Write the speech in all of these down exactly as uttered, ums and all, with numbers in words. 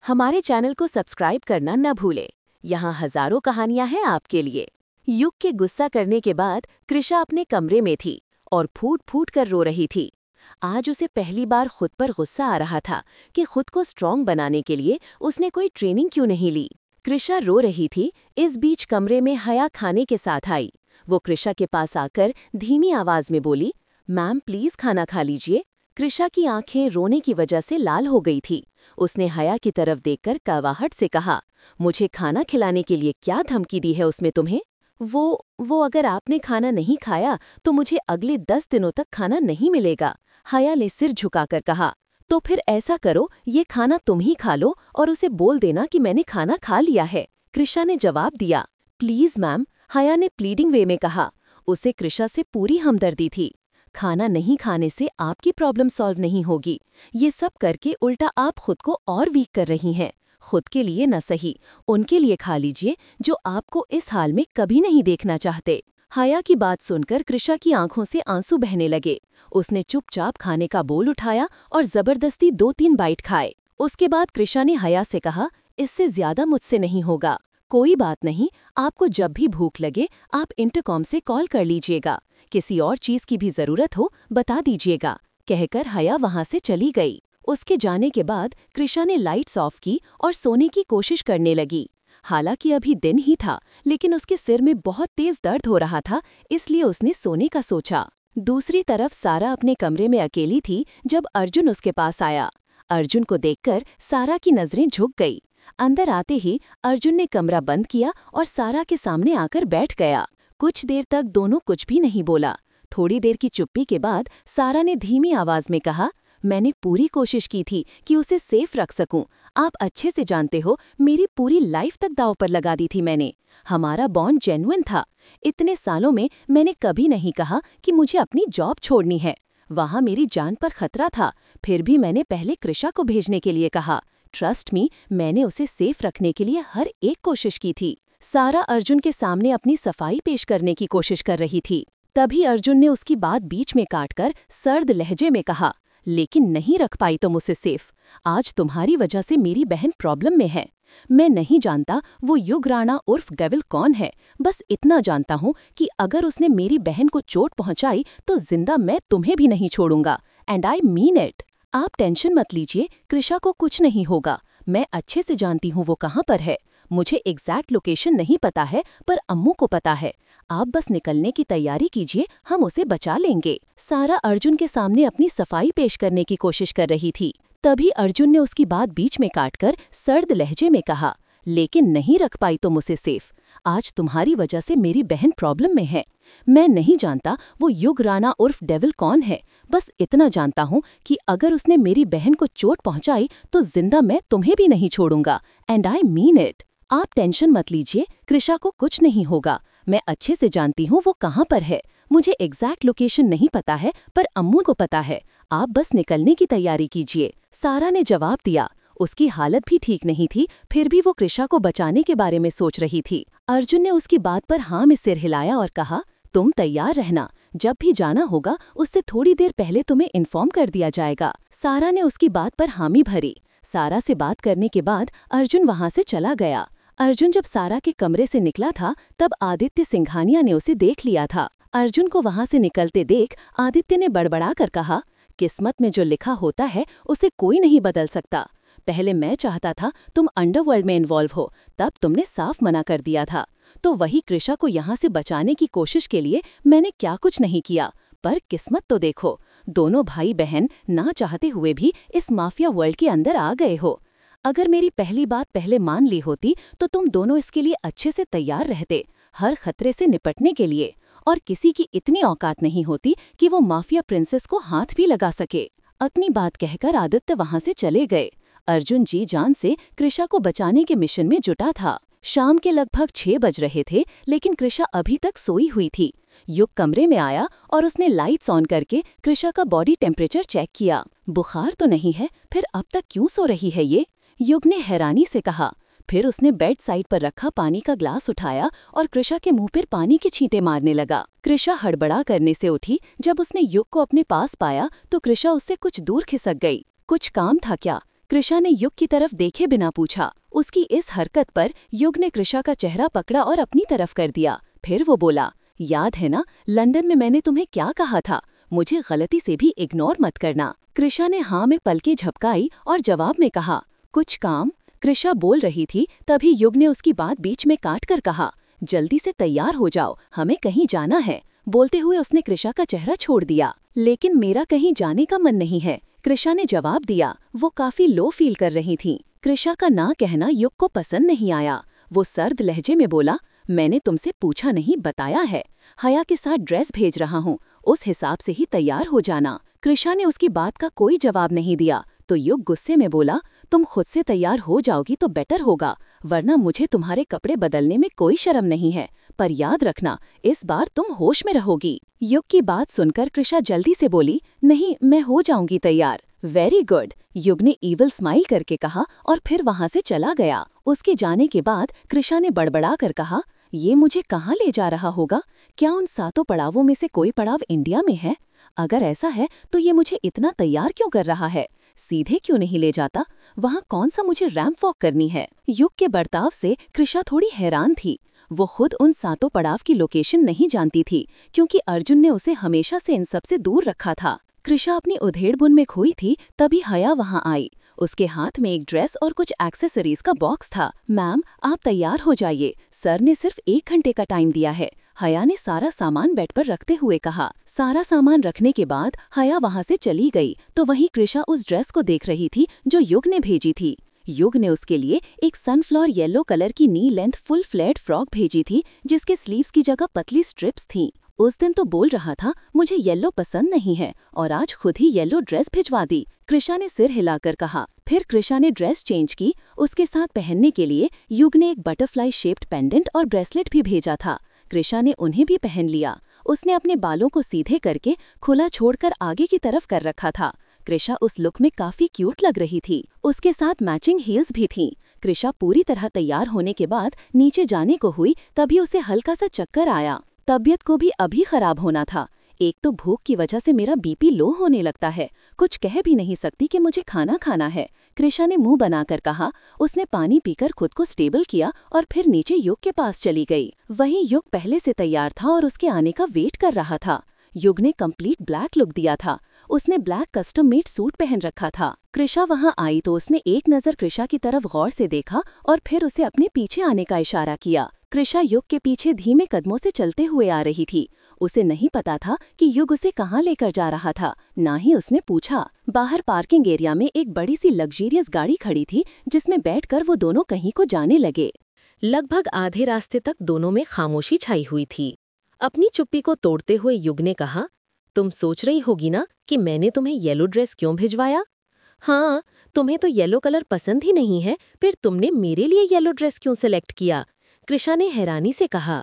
हमारे चैनल को सब्सक्राइब करना न भूलें। यहाँ हजारों कहानियां हैं आपके लिए। युग के गुस्सा करने के बाद कृषा अपने कमरे में थी और फूट फूट कर रो रही थी। आज उसे पहली बार खुद पर गुस्सा आ रहा था कि खुद को स्ट्रॉन्ग बनाने के लिए उसने कोई ट्रेनिंग क्यों नहीं ली। कृषा रो रही थी। इस बीच कमरे में हया खाने के साथ आई। वो कृषा के पास आकर धीमी आवाज में बोली, मैम प्लीज खाना खा लीजिए। कृषा की आंखें रोने की वजह से लाल हो गई थी। उसने हया की तरफ देखकर कड़वाहट से कहा, मुझे खाना खिलाने के लिए क्या धमकी दी है उसमें तुम्हें? वो वो अगर आपने खाना नहीं खाया तो मुझे अगले दस दिनों तक खाना नहीं मिलेगा। हया ने सिर झुकाकर कहा, तो फिर ऐसा करो, ये खाना तुम ही खा लो और उसे बोल देना कि मैंने खाना खा लिया है। कृषा ने जवाब दिया। प्लीज मैम, हया ने प्लीडिंग वे में कहा। उसे कृषा से पूरी हमदर्दी थी। खाना नहीं खाने से आपकी प्रॉब्लम सॉल्व नहीं होगी। ये सब करके उल्टा आप खुद को और वीक कर रही हैं। खुद के लिए न सही, उनके लिए खा लीजिए जो आपको इस हाल में कभी नहीं देखना चाहते। हया की बात सुनकर कृषा की आंखों से आंसू बहने लगे। उसने चुपचाप खाने का बोल उठाया और जबरदस्ती दो तीन बाइट खाए। उसके बाद कृषा ने हया से कहा, इससे ज्यादा मुझसे नहीं होगा। कोई बात नहीं, आपको जब भी भूख लगे आप इंटरकॉम से कॉल कर लीजिएगा। किसी और चीज की भी जरूरत हो बता दीजिएगा, कहकर हया वहां से चली गई। उसके जाने के बाद कृषा ने लाइट्स ऑफ की और सोने की कोशिश करने लगी। हालांकि अभी दिन ही था, लेकिन उसके सिर में बहुत तेज दर्द हो रहा था, इसलिए उसने सोने का सोचा। दूसरी तरफ सारा अपने कमरे में अकेली थी जब अर्जुन उसके पास आया। अर्जुन को देखकर सारा की नजरें झुक गई। अंदर आते ही अर्जुन ने कमरा बंद किया और सारा के सामने आकर बैठ गया। कुछ देर तक दोनों कुछ भी नहीं बोला। थोड़ी देर की चुप्पी के बाद सारा ने धीमी आवाज में कहा, मैंने पूरी कोशिश की थी कि उसे सेफ रख सकूं। आप अच्छे से जानते हो, मेरी पूरी लाइफ तक दांव पर लगा दी थी मैंने। हमारा बॉन्ड जेन्युइन था। इतने सालों में मैंने कभी नहीं कहा कि मुझे अपनी जॉब छोड़नी है। वहां मेरी जान पर खतरा था, फिर भी मैंने पहले कृषा को भेजने के लिए कहा। ट्रस्ट मी, मैंने उसे सेफ रखने के लिए हर एक कोशिश की थी। सारा अर्जुन के सामने अपनी सफाई पेश करने की कोशिश कर रही थी। तभी अर्जुन ने उसकी बात बीच में काटकर सर्द लहजे में कहा, लेकिन नहीं रख पाई तुम उसे सेफ। आज तुम्हारी वजह से मेरी बहन प्रॉब्लम में है। मैं नहीं जानता वो युग राणा उर्फ डेविल कौन है, बस इतना जानता हूँ कि अगर उसने मेरी बहन को चोट पहुंचाई तो जिंदा मैं तुम्हें भी नहीं छोड़ूंगा। And I mean it. आप टेंशन मत लीजिए, कृषा को कुछ नहीं होगा। मैं अच्छे से जानती हूँ वो कहाँ पर है। मुझे एग्जैक्ट लोकेशन नहीं पता है, पर अम्मू को पता है। आप बस निकलने की तैयारी कीजिए, हम उसे बचा लेंगे। सारा अर्जुन के सामने अपनी सफाई पेश करने की कोशिश कर रही थी। तभी अर्जुन ने उसकी बात बीच में काटकर सर्द लहजे में कहा, लेकिन नहीं रख पाई तुम उसे सेफ। आज तुम्हारी वजह से मेरी बहन प्रॉब्लम में है। मैं नहीं जानता वो युग राणा उर्फ डेविल कौन है, बस इतना जानता हूँ कि अगर उसने मेरी बहन को चोट पहुंचाई तो जिंदा मैं तुम्हें भी नहीं छोड़ूंगा। And I mean it. आप टेंशन मत लीजिए, कृषा को कुछ नहीं होगा। मैं अच्छे से जानती हूँ वो कहाँ पर है। मुझे एग्जैक्ट लोकेशन नहीं पता है, पर अम्मू को पता है। आप बस निकलने की तैयारी कीजिए, सारा ने जवाब दिया। उसकी हालत भी ठीक नहीं थी, फिर भी वो कृषा को बचाने के बारे में सोच रही थी। अर्जुन ने उसकी बात पर हाँ में सिर हिलाया और कहा, तुम तैयार रहना, जब भी जाना होगा उससे थोड़ी देर पहले तुम्हें इन्फॉर्म कर दिया जाएगा। सारा ने उसकी बात पर हामी भरी। सारा से बात करने के बाद अर्जुन वहां से चला गया। अर्जुन जब सारा के कमरे से निकला था तब आदित्य सिंघानिया ने उसे देख लिया था। अर्जुन को वहां से निकलते देख आदित्य ने बड़बड़ा कर कहा, किस्मत में जो लिखा होता है उसे कोई नहीं बदल सकता। पहले मैं चाहता था तुम अंडरवर्ल्ड में इन्वॉल्व हो, तब तुमने साफ मना कर दिया था। तो वही कृषा को यहाँ से बचाने की कोशिश के लिए मैंने क्या कुछ नहीं किया। पर किस्मत तो देखो, दोनों भाई बहन ना चाहते हुए भी इस माफिया वर्ल्ड के अंदर आ गए हो। अगर मेरी पहली बात पहले मान ली होती तो तुम दोनों इसके लिए अच्छे से तैयार रहते, हर खतरे से निपटने के लिए। और किसी की इतनी औकात नहीं होती कि वो माफिया प्रिंसेस को हाथ भी लगा सके। अपनी बात कहकर आदित्य वहां से चले गए। अर्जुन जी जान से कृषा को बचाने के मिशन में जुटा था। शाम के लगभग छह बज रहे थे, लेकिन कृषा अभी तक सोई हुई थी। युग कमरे में आया और उसने लाइट्स ऑन करके कृषा का बॉडी टेम्परेचर चेक किया। बुखार तो नहीं है, फिर अब तक क्यों सो रही है ये? युग ने हैरानी से कहा। फिर उसने बेड साइड पर रखा पानी का ग्लास उठाया और कृषा के मुंह पर पानी के छींटे मारने लगा। कृषा हड़बड़ा करने से उठी। जब उसने युग को अपने पास पाया तो कृषा उससे कुछ दूर खिसक गई। कुछ काम था क्या? कृषा ने युग की तरफ देखे बिना पूछा। उसकी इस हरकत पर युग ने कृषा का चेहरा पकड़ा और अपनी तरफ कर दिया। फिर वो बोला, याद है ना, लंदन में मैंने तुम्हें क्या कहा था, मुझे गलती से भी इग्नोर मत करना। कृषा ने हाँ में पलकें झपकाई और जवाब में कहा, कुछ काम। कृषा बोल रही थी, तभी युग ने उसकी बात बीच में काट कर कहा, जल्दी से तैयार हो जाओ, हमें कहीं जाना है। बोलते हुए उसने कृषा का चेहरा छोड़ दिया। लेकिन मेरा कहीं जाने का मन नहीं है, कृषा ने जवाब दिया। वो काफी लो फील कर रही थी। कृषा का ना कहना युग को पसंद नहीं आया। वो सर्द लहजे में बोला, मैंने तुमसे पूछा नहीं, बताया है। हया के साथ ड्रेस भेज रहा हूँ, उस हिसाब से ही तैयार हो जाना। कृषा ने उसकी बात का कोई जवाब नहीं दिया तो युग गुस्से में बोला, तुम खुद से तैयार हो जाओगी तो बेटर होगा, वरना मुझे तुम्हारे कपड़े बदलने में कोई शर्म नहीं है। पर याद रखना, इस बार तुम होश में रहोगी। युग की बात सुनकर कृषा जल्दी से बोली, नहीं, मैं हो जाऊंगी तैयार। वेरी गुड, युग ने ईविल स्माइल करके कहा और फिर वहां से चला गया। उसके जाने के बाद कृषा ने बड़बड़ा कर कहा, ये मुझे कहाँ ले जा रहा होगा? क्या उन सातों पड़ावों में से कोई पड़ाव इंडिया में है? अगर ऐसा है तो ये मुझे इतना तैयार क्यों कर रहा है? सीधे क्यों नहीं ले जाता? वहाँ कौन सा मुझे रैंप वॉक करनी है? युग के बर्ताव से कृषा थोड़ी हैरान थी। वो खुद उन सातों पड़ाव की लोकेशन नहीं जानती थी, क्योंकि अर्जुन ने उसे हमेशा से इन सब से दूर रखा था। कृषा अपनी उधेड़बुन में खोई थी, तभी हया वहाँ आई। उसके हाथ में एक ड्रेस और कुछ एक्सेसरीज का बॉक्स था। मैम, आप तैयार हो जाइए, सर ने सिर्फ एक घंटे का टाइम दिया है, हया ने सारा सामान बेड पर रखते हुए कहा। सारा सामान रखने के बाद हया वहाँ से चली गई तो वहीं कृषा उस ड्रेस को देख रही थी जो युग ने भेजी थी। युग ने उसके लिए एक सनफ्लावर येलो कलर की knee length full flat frock भेजी थी, जिसके स्लीव्स की जगह पतली स्ट्रिप्स थीं। उस दिन तो बोल रहा था मुझे येलो पसंद नहीं है, और आज खुद ही येलो ड्रेस भिजवा दी। कृषा ने सिर हिलाकर कहा। फिर कृषा ने ड्रेस चेंज की। उसके साथ पहनने के लिए युग ने एक बटरफ्लाई शेप्ड पेंडेंट और ब्रेसलेट भी भेजा था। कृषा ने उन्हें भी पहन लिया। उसने अपने बालों को सीधे करके खुला छोड़कर आगे की तरफ कर रखा था। कृषा उस लुक में काफी क्यूट लग रही थी। उसके साथ मैचिंग हील्स भी थीं। कृषा पूरी तरह तैयार होने के बाद नीचे जाने को हुई, तभी उसे हल्का सा चक्कर आया। तबीयत को भी अभी खराब होना था। एक तो भूख की वजह से मेरा बीपी लो होने लगता है, कुछ कह भी नहीं सकती कि मुझे खाना खाना है, कृषा ने मुंह बनाकर कहा। उसने पानी पीकर खुद को स्टेबल किया और फिर नीचे युग के पास चली गई। वहीं युग पहले से तैयार था और उसके आने का वेट कर रहा था। युग ने कंप्लीट ब्लैक लुक दिया था। उसने ब्लैक कस्टम मेड सूट पहन रखा था। कृषा वहां आई तो उसने एक नजर कृषा की तरफ गौर से देखा और फिर उसे अपने पीछे आने का इशारा किया। कृषा युग के पीछे धीमे कदमों से चलते हुए आ रही थी। उसे नहीं पता था कि युग उसे कहाँ लेकर जा रहा था, ना ही उसने पूछा। बाहर पार्किंग एरिया में एक बड़ी सी लग्जरियस गाड़ी खड़ी थी, जिसमें बैठकर वो दोनों कहीं को जाने लगे। लगभग आधे रास्ते तक दोनों में खामोशी छाई हुई थी। अपनी चुप्पी को तोड़ते हुए युग ने कहा, तुम सोच रही होगी ना कि मैंने तुम्हें येलो ड्रेस क्यों भिजवाया? हाँ, तुम्हें तो येलो कलर पसंद ही नहीं है, फिर तुमने मेरे लिए येलो ड्रेस क्यों सिलेक्ट किया? कृषा ने हैरानी से कहा।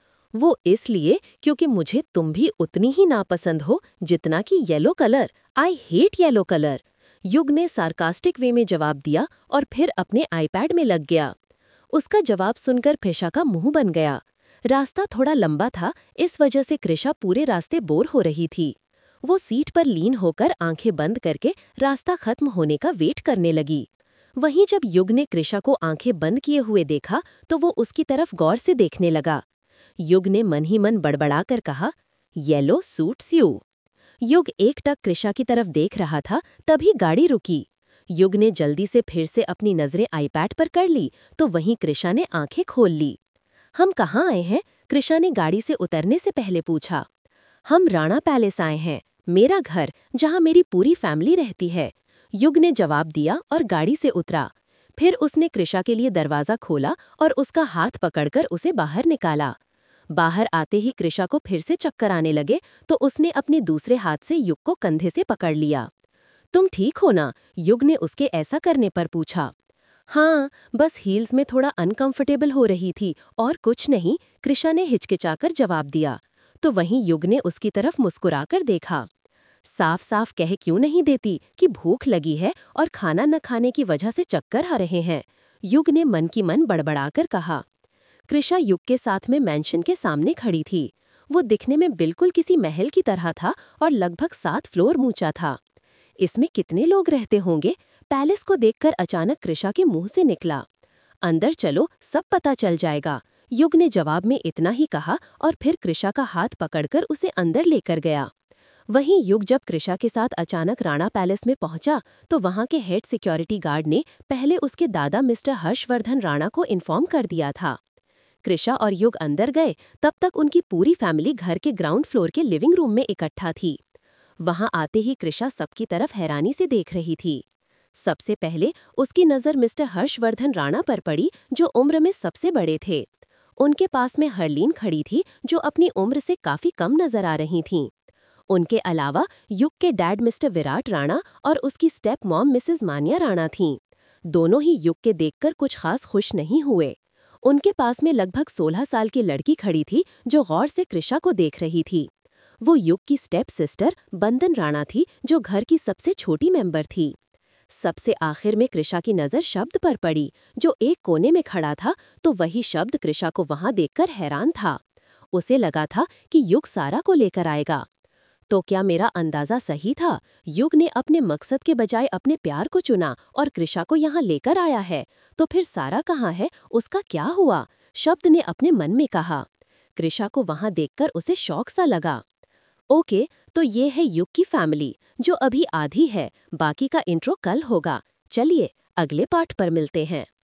वो इसलिए क्योंकि मुझे तुम भी उतनी ही नापसंद हो जितना कि yellow colour. I hate yellow colour, Yug ने सार्कास्टिक वे में जवाब दिया और फिर अपने आईपैड में लग गया। उसका जवाब सुनकर कृषा का मुंह बन गया। रास्ता थोड़ा लंबा था, इस वजह से कृषा पूरे रास्ते बोर हो रही थी। वो सीट पर लीन होकर आंखें बंद करके रास्ता खत्म होने का वेट करने लगी। वहीं जब युग ने कृषा को आंखें बंद किए हुए देखा तो वो उसकी तरफ गौर से देखने लगा। युग ने मन ही मन बड़बड़ा कर कहा, येलो सूट्स यू। युग एकटक कृषा की तरफ देख रहा था, तभी गाड़ी रुकी। युग ने जल्दी से फिर से अपनी नजरें आईपैड पर कर ली तो वहीं कृषा ने आंखें खोल ली। हम कहाँ आए हैं? कृषा ने गाड़ी से उतरने से पहले पूछा। हम राणा पैलेस आए हैं, मेरा घर, जहाँ मेरी पूरी फैमिली रहती है, युग ने जवाब दिया और गाड़ी से उतरा। फिर उसने कृषा के लिए दरवाजा खोला और उसका हाथ पकड़कर उसे बाहर निकाला। बाहर आते ही कृषा को फिर से चक्कर आने लगे तो उसने अपने दूसरे हाथ से युग को कंधे से पकड़ लिया। तुम ठीक हो ना? युग ने उसके ऐसा करने पर पूछा। हाँ, बस हील्स में थोड़ा अनकंफर्टेबल हो रही थी और कुछ नहीं, कृषा ने हिचकिचाकर जवाब दिया। तो वहीं युग ने उसकी तरफ मुस्कुराकर देखा। साफ साफ कह क्यों नहीं देती कि भूख लगी है और खाना न खाने की वजह से चक्कर आ रहे हैं? युग ने मन की मन बड़बड़ाकर कहा। कृषा युग के साथ में मैंशन के सामने खड़ी थी। वो दिखने में बिल्कुल किसी महल की तरह था और लगभग सात फ्लोर ऊंचा था। इसमें कितने लोग रहते होंगे? पैलेस को देखकर अचानक कृषा के मुंह से निकला, अंदर चलो, सब पता चल जाएगा। युग ने जवाब में इतना ही कहा और फिर कृषा का हाथ पकड़कर उसे अंदर लेकर गया। वहीं युग जब कृषा के साथ अचानक राणा पैलेस में पहुंचा तो वहां के हेड सिक्योरिटी गार्ड ने पहले उसके दादा मिस्टर हर्षवर्धन राणा को इन्फॉर्म कर दिया था। कृषा और युग अंदर गए तब तक उनकी पूरी फैमिली घर के ग्राउंड फ्लोर के लिविंग रूम में इकट्ठा थी। वहां आते ही कृषा सबकी तरफ हैरानी से देख रही थी। सबसे पहले उसकी नज़र मिस्टर हर्षवर्धन राणा पर पड़ी, जो उम्र में सबसे बड़े थे। उनके पास में हरलीन खड़ी थी, जो अपनी उम्र से काफी कम नजर आ रही थीं। उनके अलावा युग के डैड मिस्टर विराट राणा और उसकी step mom Mrs Manya Rana थीं। दोनों ही युग के देखकर कुछ खास खुश नहीं हुए। उनके पास में लगभग सोलह साल की लड़की खड़ी थी, जो गौर से कृषा को देख रही थी। वो युग की स्टेप सिस्टर बंदन राणा थी, जो घर की सबसे छोटी मेंबर थी। सबसे आखिर में कृषा की नज़र शब्द पर पड़ी, जो एक कोने में खड़ा था, तो वही शब्द कृषा को वहां देखकर हैरान था। उसे लगा था कि युग सारा को लेकर आएगा। तो क्या मेरा अंदाजा सही था? युग ने अपने मकसद के बजाय अपने प्यार को चुना और कृषा को यहाँ लेकर आया है। तो फिर सारा कहाँ है? उसका क्या हुआ? शब्द ने अपने मन में कहा। कृषा को वहां देखकर उसे शौक सा लगा। ओके, तो ये है युग की फैमिली, जो अभी आधी है। बाकी का इंट्रो कल होगा। चलिए अगले पार्ट पर मिलते हैं।